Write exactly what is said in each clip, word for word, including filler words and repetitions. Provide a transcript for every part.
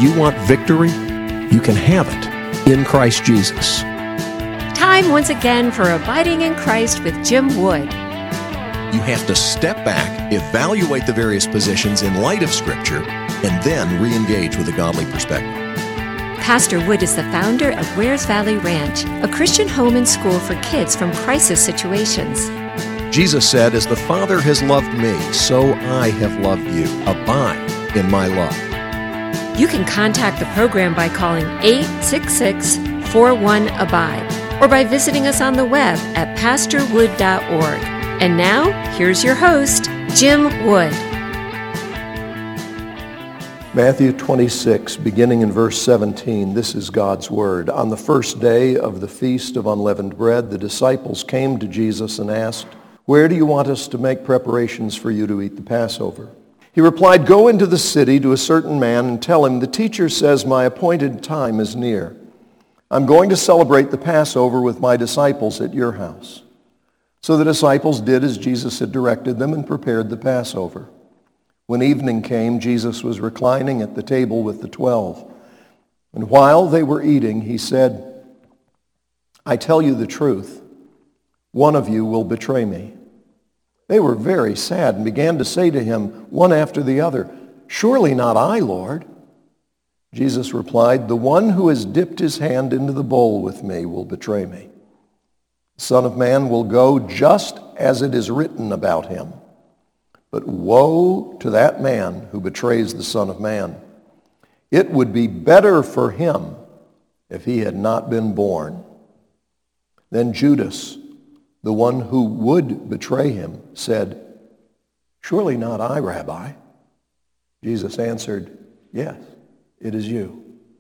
you want victory? You can have it in Christ Jesus. Time once again for Abiding in Christ with Jim Wood. You have to step back, evaluate the various positions in light of Scripture, and then re-engage with a godly perspective. Pastor Wood is the founder of Wares Valley Ranch, a Christian home and school for kids from crisis situations. Jesus said, "As the Father has loved me, so I have loved you. Abide in my love." You can contact the program by calling eight six six, four one, abide or by visiting us on the web at pastor wood dot org. And now, here's your host, Jim Wood. Matthew twenty-six, beginning in verse seventeen, this is God's word. On the first day of the Feast of Unleavened Bread, the disciples came to Jesus and asked, "Where do you want us to make preparations for you to eat the Passover?" He replied, "Go into the city to a certain man and tell him, the teacher says my appointed time is near. I'm going to celebrate the Passover with my disciples at your house." So the disciples did as Jesus had directed them and prepared the Passover. When evening came, Jesus was reclining at the table with the twelve. And while they were eating, he said, "I tell you the truth, one of you will betray me." They were very sad and began to say to him, one after the other, "Surely not I, Lord." Jesus replied, "The one who has dipped his hand into the bowl with me will betray me. The Son of Man will go just as it is written about him. But woe to that man who betrays the Son of Man. It would be better for him if he had not been born." Then Judas, the one who would betray him, said, "Surely not I, Rabbi." Jesus answered, "Yes, it is you."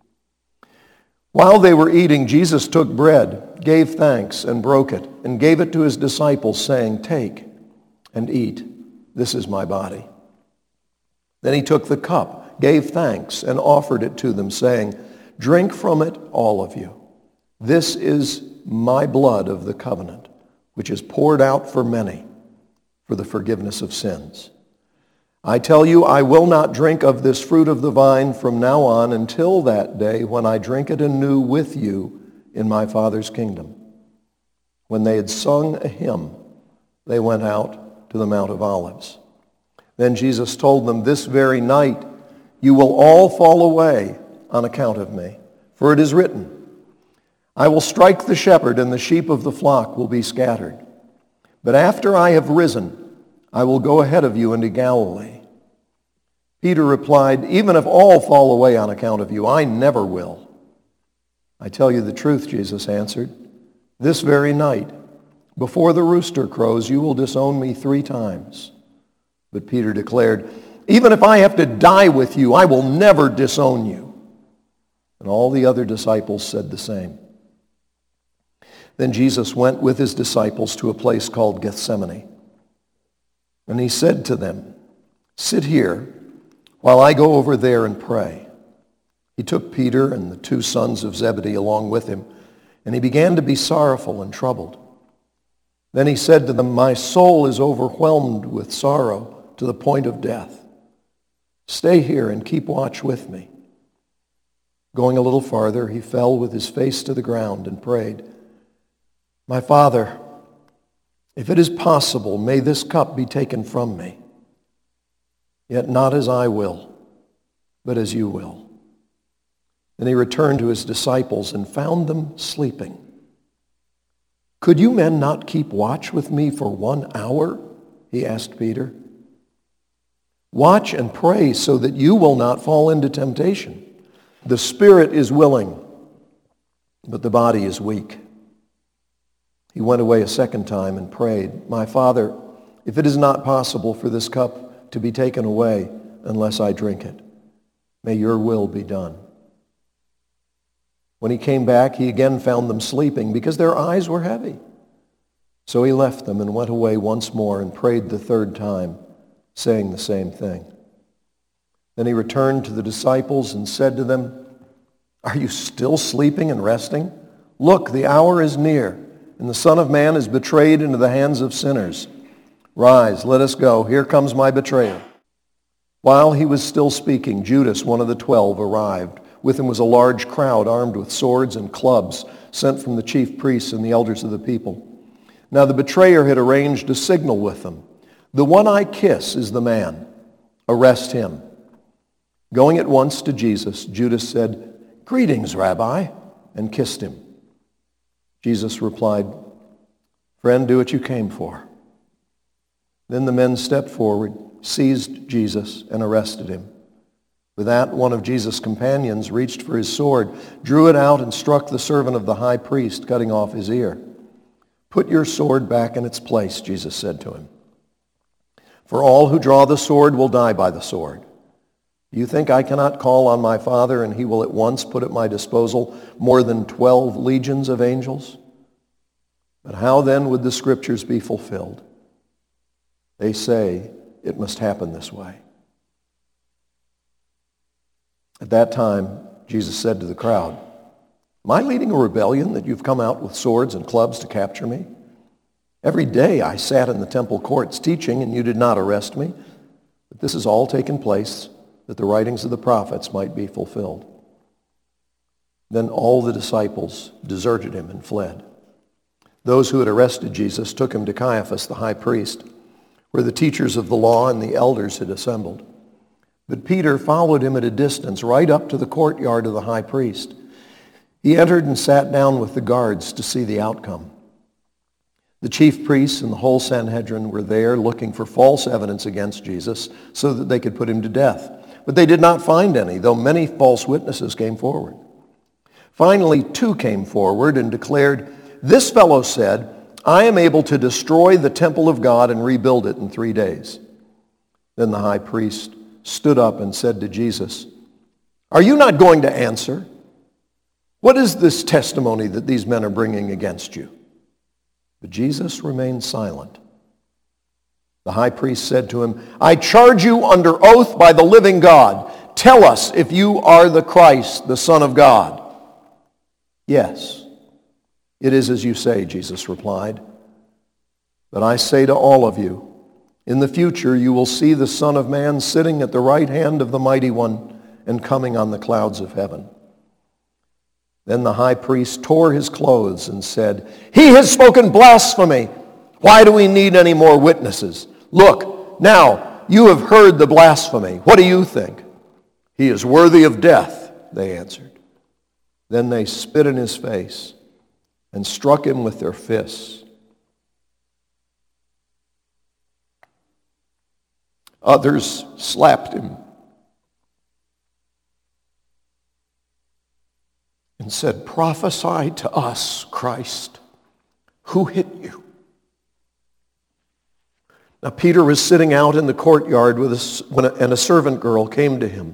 While they were eating, Jesus took bread, gave thanks, and broke it, and gave it to his disciples, saying, "Take and eat. This is my body." Then he took the cup, gave thanks, and offered it to them, saying, "Drink from it, all of you. This is my blood of the covenant, which is poured out for many for the forgiveness of sins. I tell you, I will not drink of this fruit of the vine from now on until that day when I drink it anew with you in my Father's kingdom." When they had sung a hymn, they went out to the Mount of Olives. Then Jesus told them, "This very night you will all fall away on account of me. For it is written, I will strike the shepherd, and the sheep of the flock will be scattered. But after I have risen, I will go ahead of you into Galilee." Peter replied, "Even if all fall away on account of you, I never will." "I tell you the truth," Jesus answered, "this very night, before the rooster crows, you will disown me three times." But Peter declared, "Even if I have to die with you, I will never disown you." And all the other disciples said the same. Then Jesus went with his disciples to a place called Gethsemane. And he said to them, "Sit here while I go over there and pray." He took Peter and the two sons of Zebedee along with him, and he began to be sorrowful and troubled. Then he said to them, "My soul is overwhelmed with sorrow to the point of death. Stay here and keep watch with me." Going a little farther, he fell with his face to the ground and prayed, "My Father, if it is possible, may this cup be taken from me. Yet not as I will, but as you will." Then he returned to his disciples and found them sleeping. "Could you men not keep watch with me for one hour?" he asked Peter. "Watch and pray so that you will not fall into temptation. The spirit is willing, but the body is weak." He went away a second time and prayed, "My Father, if it is not possible for this cup to be taken away unless I drink it, may your will be done." When he came back, he again found them sleeping because their eyes were heavy. So he left them and went away once more and prayed the third time, saying the same thing. Then he returned to the disciples and said to them, "Are you still sleeping and resting? Look, the hour is near, and the Son of Man is betrayed into the hands of sinners. Rise, let us go. Here comes my betrayer." While he was still speaking, Judas, one of the twelve, arrived. With him was a large crowd armed with swords and clubs sent from the chief priests and the elders of the people. Now the betrayer had arranged a signal with them. "The one I kiss is the man. Arrest him." Going at once to Jesus, Judas said, "Greetings, Rabbi," and kissed him. Jesus replied, "Friend, do what you came for." Then the men stepped forward, seized Jesus, and arrested him. With that, one of Jesus' companions reached for his sword, drew it out, and struck the servant of the high priest, cutting off his ear. "Put your sword back in its place," Jesus said to him. "For all who draw the sword will die by the sword. You think I cannot call on my Father, and he will at once put at my disposal more than twelve legions of angels? But how then would the scriptures be fulfilled? They say it must happen this way." At that time, Jesus said to the crowd, "Am I leading a rebellion that you've come out with swords and clubs to capture me? Every day I sat in the temple courts teaching, and you did not arrest me. But this has all taken place that the writings of the prophets might be fulfilled." Then all the disciples deserted him and fled. Those who had arrested Jesus took him to Caiaphas, the high priest, where the teachers of the law and the elders had assembled. But Peter followed him at a distance, right up to the courtyard of the high priest. He entered and sat down with the guards to see the outcome. The chief priests and the whole Sanhedrin were there looking for false evidence against Jesus so that they could put him to death. But they did not find any, though many false witnesses came forward. Finally, two came forward and declared, "This fellow said, 'I am able to destroy the temple of God and rebuild it in three days.'" Then the high priest stood up and said to Jesus, "Are you not going to answer? What is this testimony that these men are bringing against you?" But Jesus remained silent. The high priest said to him, "I charge you under oath by the living God. Tell us if you are the Christ, the Son of God." "Yes, it is as you say," Jesus replied. "But I say to all of you, in the future you will see the Son of Man sitting at the right hand of the Mighty One and coming on the clouds of heaven." Then the high priest tore his clothes and said, "He has spoken blasphemy. Why do we need any more witnesses? Look, now you have heard the blasphemy. What do you think?" "He is worthy of death," they answered. Then they spit in his face and struck him with their fists. Others slapped him and said, "Prophesy to us, Christ. Who hit you?" Now Peter was sitting out in the courtyard with a, when a, and a servant girl came to him.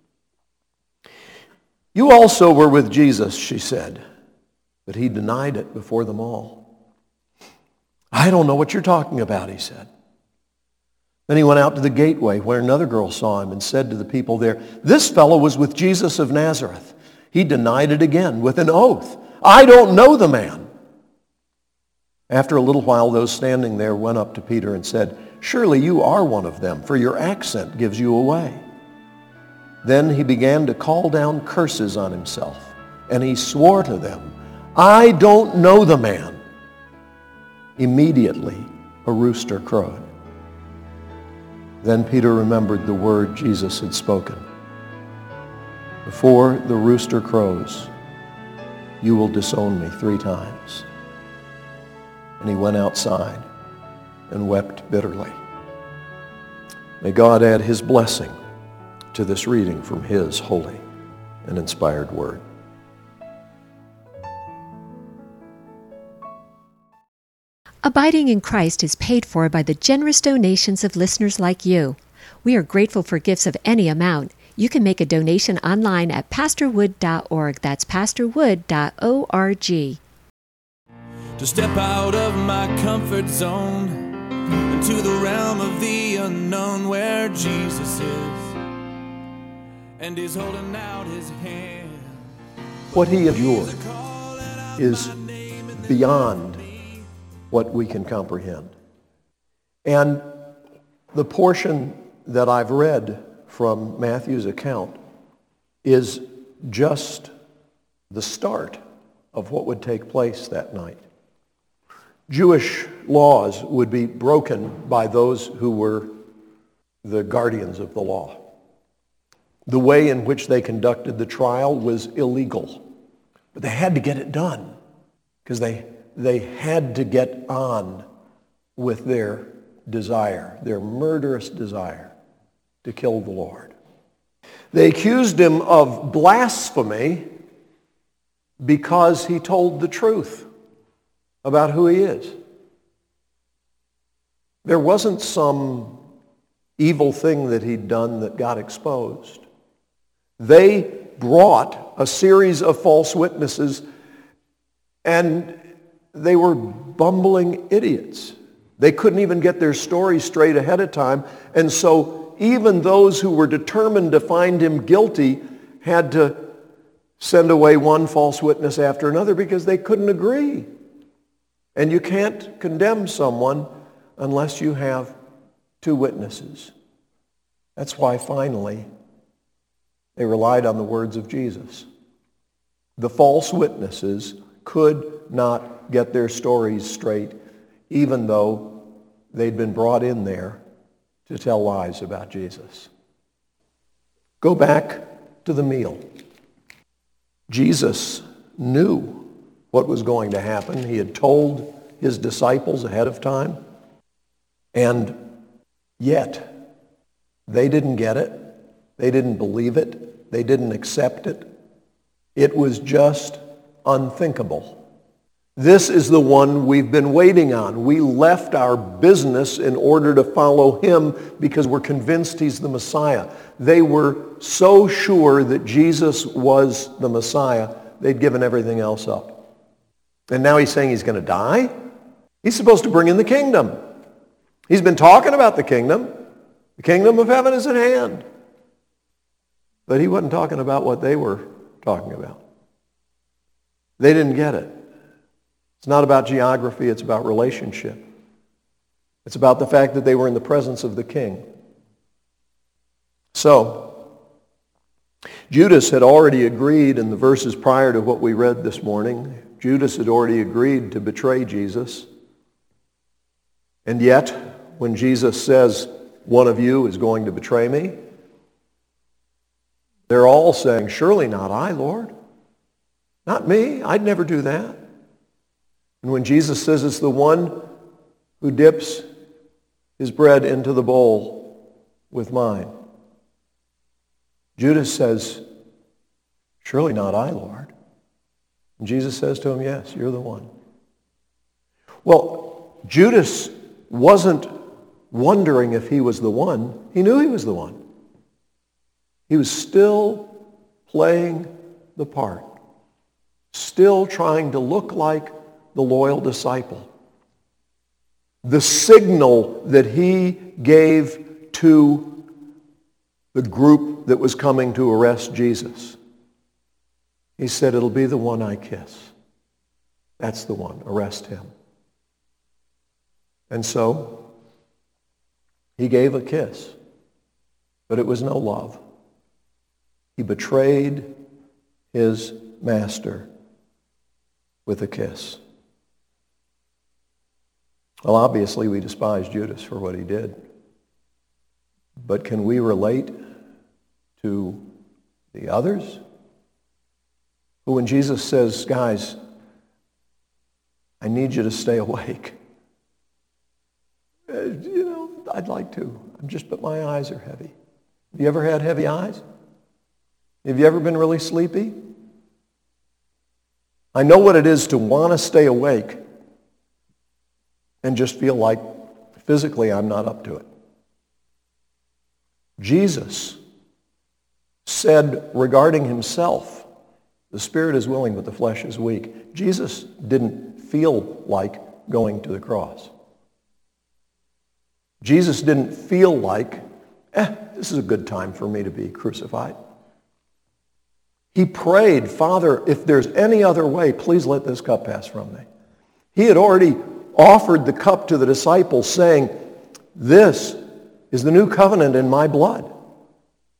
"You also were with Jesus," she said. But he denied it before them all. "I don't know what you're talking about," he said. Then he went out to the gateway where another girl saw him and said to the people there, "This fellow was with Jesus of Nazareth." He denied it again with an oath. "I don't know the man." After a little while, those standing there went up to Peter and said, "Surely you are one of them, for your accent gives you away." Then he began to call down curses on himself, and he swore to them, "I don't know the man." Immediately, a rooster crowed. Then Peter remembered the word Jesus had spoken. "Before the rooster crows, you will disown me three times." And he went outside and wept bitterly. May God add his blessing to this reading from his holy and inspired word. Abiding in Christ is paid for by the generous donations of listeners like you. We are grateful for gifts of any amount. You can make a donation online at pastor wood dot org. That's pastor wood dot org. To step out of my comfort zone into the realm of the unknown where Jesus is and he's holding out his hand. What he endured is beyond what we can comprehend. And the portion that I've read from Matthew's account is just the start of what would take place that night. Jewish laws would be broken by those who were the guardians of the law. The way in which they conducted the trial was illegal, but they had to get it done because they, they had to get on with their desire, their murderous desire to kill the Lord. They accused him of blasphemy because he told the truth about who he is. There wasn't some evil thing that he'd done that got exposed. They brought a series of false witnesses, and they were bumbling idiots. They couldn't even get their story straight ahead of time, and so even those who were determined to find him guilty had to send away one false witness after another because they couldn't agree. And you can't condemn someone unless you have two witnesses. That's why finally they relied on the words of Jesus. The false witnesses could not get their stories straight, even though they'd been brought in there to tell lies about Jesus. Go back to the meal. Jesus knew what was going to happen. He had told his disciples ahead of time, and yet they didn't get it. They didn't believe it. They didn't accept it. It was just unthinkable. This is the one we've been waiting on. We left our business in order to follow him because we're convinced he's the Messiah. They were so sure that Jesus was the Messiah, they'd given everything else up. And now he's saying he's going to die? He's supposed to bring in the kingdom. He's been talking about the kingdom. The kingdom of heaven is at hand. But he wasn't talking about what they were talking about. They didn't get it. It's not about geography, it's about relationship. It's about the fact that they were in the presence of the king. So, Judas had already agreed in the verses prior to what we read this morning. Judas had already agreed to betray Jesus. And yet, when Jesus says, one of you is going to betray me, they're all saying, surely not I, Lord. Not me. I'd never do that. And when Jesus says it's the one who dips his bread into the bowl with mine, Judas says, surely not I, Lord. And Jesus says to him, yes, you're the one. Well, Judas wasn't wondering if he was the one. He knew he was the one. He was still playing the part, still trying to look like the loyal disciple. The signal that he gave to the group that was coming to arrest Jesus. He said, it'll be the one I kiss. That's the one. Arrest him. And so, he gave a kiss, but it was no love. He betrayed his master with a kiss. Well, obviously, we despise Judas for what he did. But can we relate to the others? Who, when Jesus says, guys, I need you to stay awake. Uh, you know, I'd like to. I'm just, but my eyes are heavy. Have you ever had heavy eyes? Have you ever been really sleepy? I know what it is to want to stay awake and just feel like physically I'm not up to it. Jesus said regarding himself, the spirit is willing, but the flesh is weak. Jesus didn't feel like going to the cross. Jesus didn't feel like, eh, this is a good time for me to be crucified. He prayed, Father, if there's any other way, please let this cup pass from me. He had already offered the cup to the disciples saying, this is the new covenant in my blood.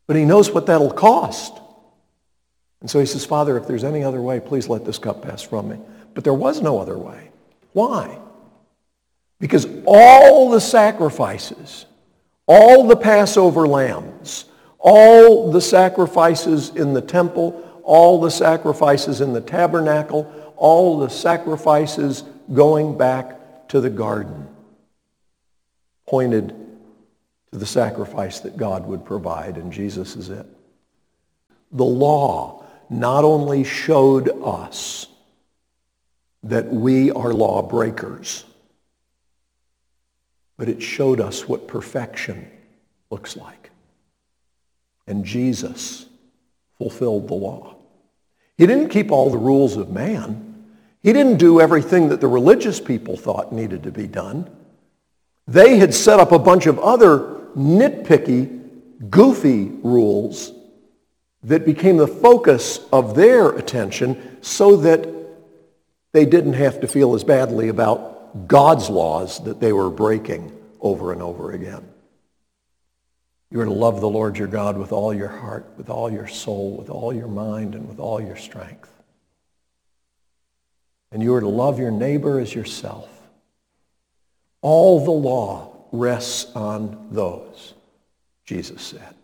But he knows what that'll cost. And so he says, Father, if there's any other way, please let this cup pass from me. But there was no other way. Why? Because all the sacrifices, all the Passover lambs, all the sacrifices in the temple, all the sacrifices in the tabernacle, all the sacrifices going back to the garden pointed to the sacrifice that God would provide, and Jesus is it. The law not only showed us that we are lawbreakers, but it showed us what perfection looks like. And Jesus fulfilled the law. He didn't keep all the rules of man. He didn't do everything that the religious people thought needed to be done. They had set up a bunch of other nitpicky, goofy rules that became the focus of their attention so that they didn't have to feel as badly about God's laws that they were breaking over and over again. You are to love the Lord your God with all your heart, with all your soul, with all your mind, and with all your strength. And you are to love your neighbor as yourself. All the law rests on those, Jesus said.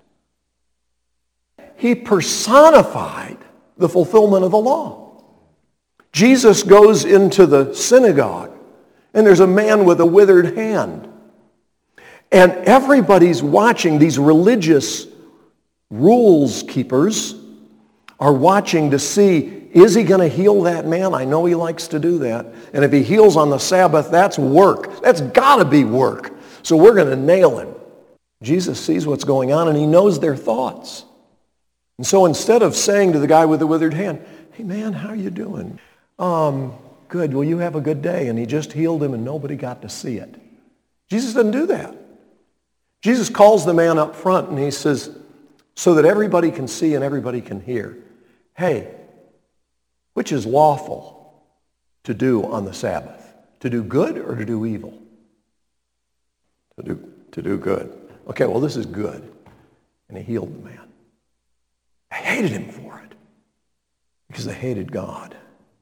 He personified the fulfillment of the law. Jesus goes into the synagogue, and there's a man with a withered hand. And everybody's watching. These religious rules keepers are watching to see, is he going to heal that man? I know he likes to do that. And if he heals on the Sabbath, that's work. That's got to be work. So we're going to nail him. Jesus sees what's going on, and he knows their thoughts. And so instead of saying to the guy with the withered hand, hey man, how are you doing? Um, good. Well, you have a good day. And he just healed him, and nobody got to see it. Jesus doesn't do that. Jesus calls the man up front, and he says, so that everybody can see and everybody can hear, hey, which is lawful to do on the Sabbath? To do good or to do evil? To do, to do good. Okay, well, this is good. And he healed the man. They hated him for it because they hated God.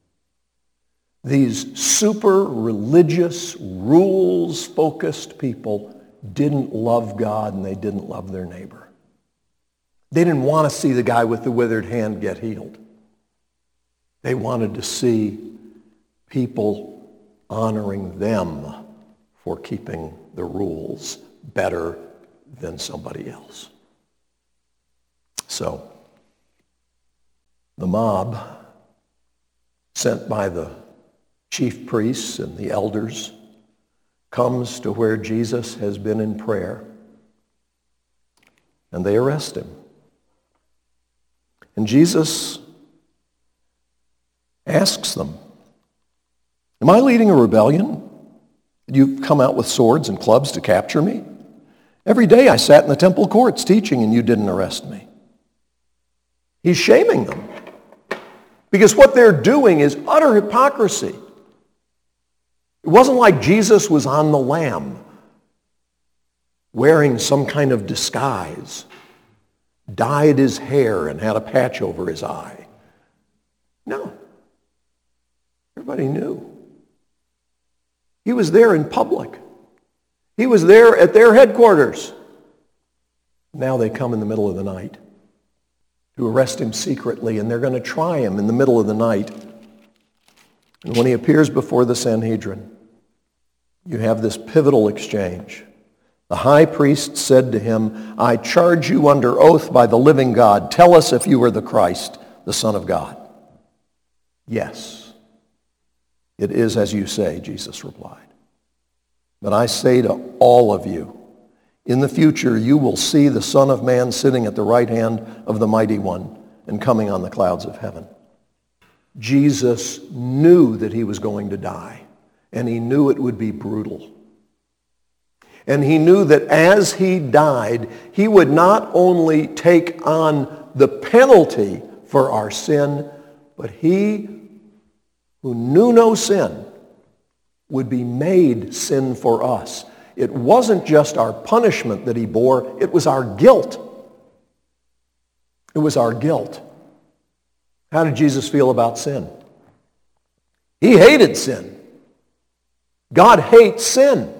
These super religious, rules-focused people didn't love God, and they didn't love their neighbor. They didn't want to see the guy with the withered hand get healed. They wanted to see people honoring them for keeping the rules better than somebody else. So, the mob, sent by the chief priests and the elders, comes to where Jesus has been in prayer, and they arrest him. And Jesus asks them, am I leading a rebellion? You've come out with swords and clubs to capture me? Every day I sat in the temple courts teaching, and you didn't arrest me. He's shaming them, because what they're doing is utter hypocrisy. It wasn't like Jesus was on the lam, wearing some kind of disguise, dyed his hair and had a patch over his eye. No. Everybody knew. He was there in public. He was there at their headquarters. Now they come in the middle of the night to arrest him secretly, and they're going to try him in the middle of the night. And when he appears before the Sanhedrin, you have this pivotal exchange. The high priest said to him, I charge you under oath by the living God. Tell us if you are the Christ, the Son of God. Yes, it is as you say, Jesus replied. But I say to all of you, in the future you will see the Son of Man sitting at the right hand of the Mighty One and coming on the clouds of heaven. Jesus knew that he was going to die, and he knew it would be brutal. And he knew that as he died, he would not only take on the penalty for our sin, but he who knew no sin would be made sin for us. It wasn't just our punishment that he bore, it was our guilt. It was our guilt. How did Jesus feel about sin? He hated sin. God hates sin.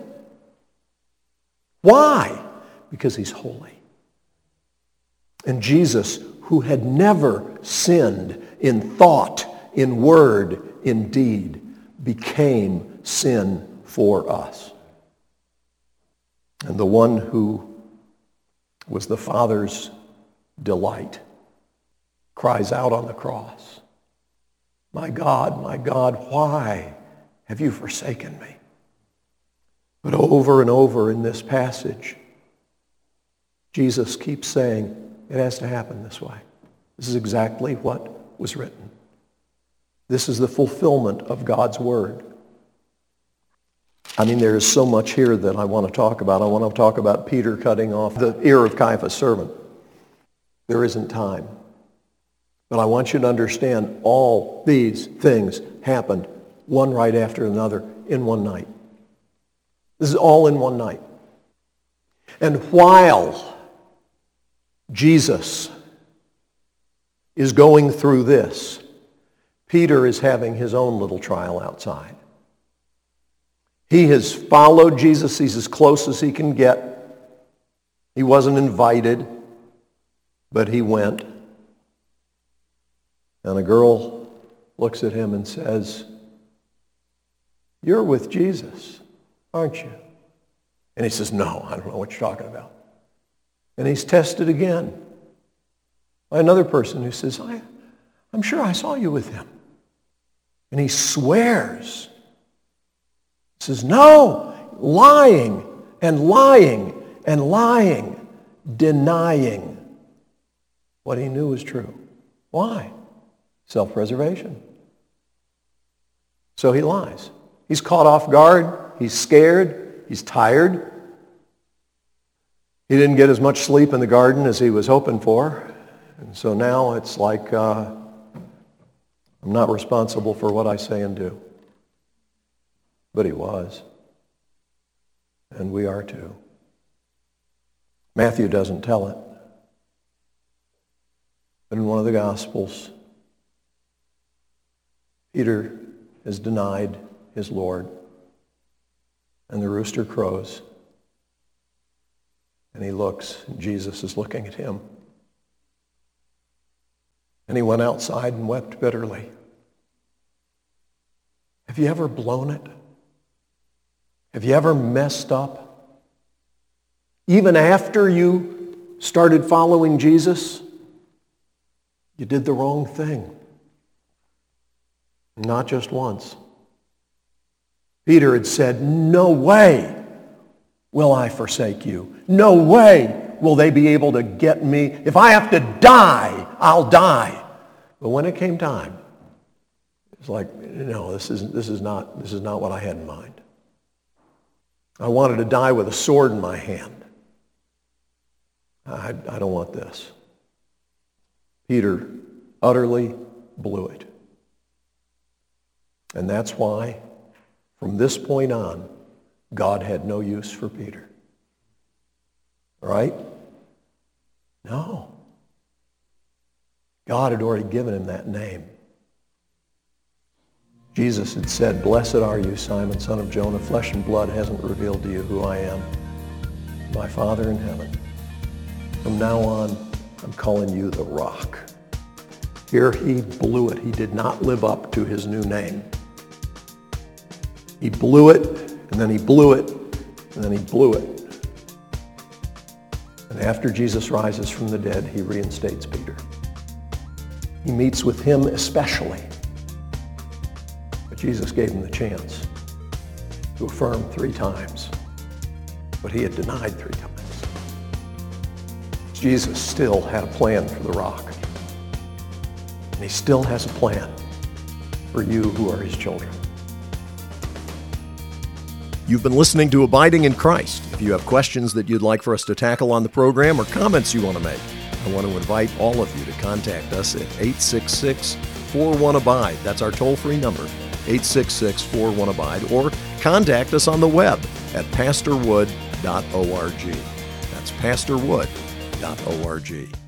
Why? Because he's holy. And Jesus, who had never sinned in thought, in word, in deed, became sin for us. And the one who was the Father's delight cries out on the cross, "My God, my God, why have you forsaken me?" But over and over in this passage, Jesus keeps saying, it has to happen this way. This is exactly what was written. This is the fulfillment of God's word. I mean, there is so much here that I want to talk about. I want to talk about Peter cutting off the ear of Caiaphas' servant. There isn't time. But I want you to understand all these things happened one right after another in one night. This is all in one night. And while Jesus is going through this, Peter is having his own little trial outside. He has followed Jesus. He's as close as he can get. He wasn't invited, but he went. And a girl looks at him and says, "You're with Jesus, aren't you?" And he says, "No, I don't know what you're talking about." And he's tested again by another person who says, I, I'm sure I saw you with him. And he swears. He says, "No," lying and lying and lying, denying what he knew was true. Why? Self-preservation. So he lies. He's caught off guard. He's scared. He's tired. He didn't get as much sleep in the garden as he was hoping for. And so now it's like, uh, I'm not responsible for what I say and do. But he was. And we are too. Matthew doesn't tell it. But in one of the Gospels, Peter has denied his Lord. And the rooster crows. And he looks, and Jesus is looking at him. And he went outside and wept bitterly. Have you ever blown it? Have you ever messed up? Even after you started following Jesus, you did the wrong thing. Not just once. Peter had said, "No way will I forsake you. No way will they be able to get me. If I have to die, I'll die." But when it came time, it's like, no, this is this is not this is not what I had in mind. I wanted to die with a sword in my hand. I, I don't want this. Peter utterly blew it. And that's why, from this point on, God had no use for Peter. Right? No. God had already given him that name. Jesus had said, "Blessed are you, Simon, son of Jonah. Flesh and blood hasn't revealed to you who I am. My Father in heaven. From now on, I'm calling you the Rock." Here he blew it. He did not live up to his new name. He blew it, and then he blew it, and then he blew it. And after Jesus rises from the dead, he reinstates Peter. He meets with him especially. But Jesus gave him the chance to affirm three times what he had denied three times. Jesus still had a plan for the Rock. And he still has a plan for you who are his children. You've been listening to Abiding in Christ. If you have questions that you'd like for us to tackle on the program or comments you want to make, I want to invite all of you to contact us at eight six six, four one, abide. That's our toll-free number, eight six six, four one, abide. Or contact us on the web at pastor wood dot org. That's pastor wood dot org.